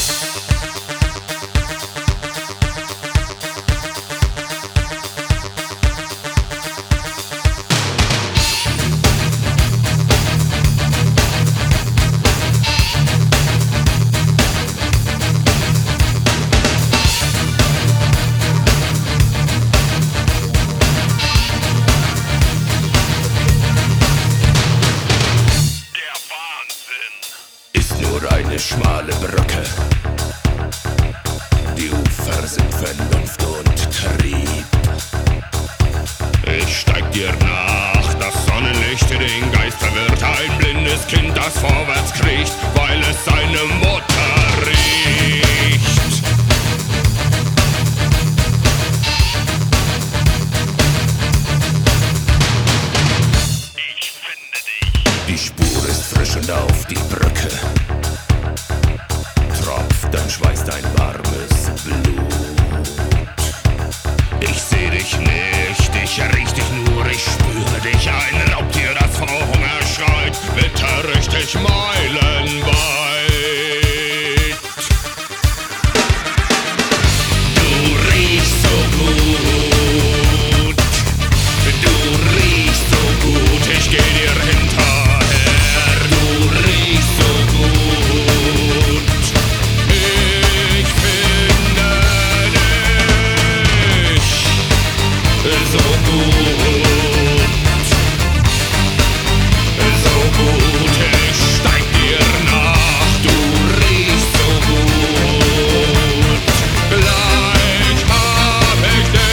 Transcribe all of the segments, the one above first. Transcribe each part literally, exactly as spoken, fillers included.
Eine schmale Brücke, die Ufer sind Vernunft und Trieb. Ich steig dir nach, das Sonnenlicht den Geist verwirrt. Ein blindes Kind, das vorwärts kriecht, weil es seine Mutter riecht. Ich finde dich. Die Spur ist frisch und auf die Brücke tropft dein Schweiß, dein warmes Blut. Ich seh dich nicht, ich riech dich nur, ich spüre dich. Ein Raubtier, das vor Hunger schreit, bitter richtig meilenweit. Du riechst so gut, du riechst so gut, ich geh dir hinterher. Du riechst so gut. So gut, so gut, ich steig dir nach, du riechst so gut, gleich hab ich dich.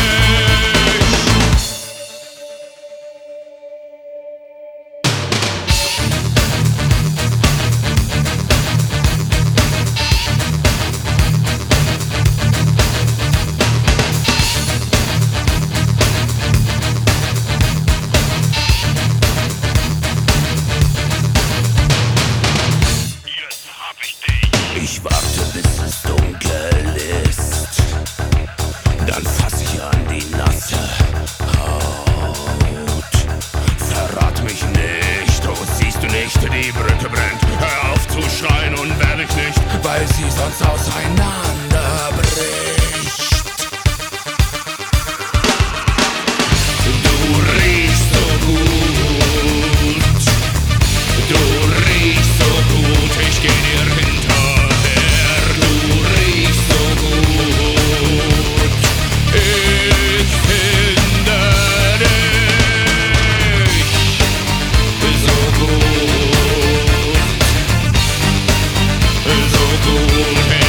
Ich warte, bis es dunkel ist, dann fass ich an die nasse Haut. Verrat mich nicht, oh siehst du nicht, die Brücke brennt. Hör auf zu schreien und wehr dich nicht, weil sie sonst auseinanderbricht. Du riechst so gut, du riechst so gut, ich geh dir hinter. So gut,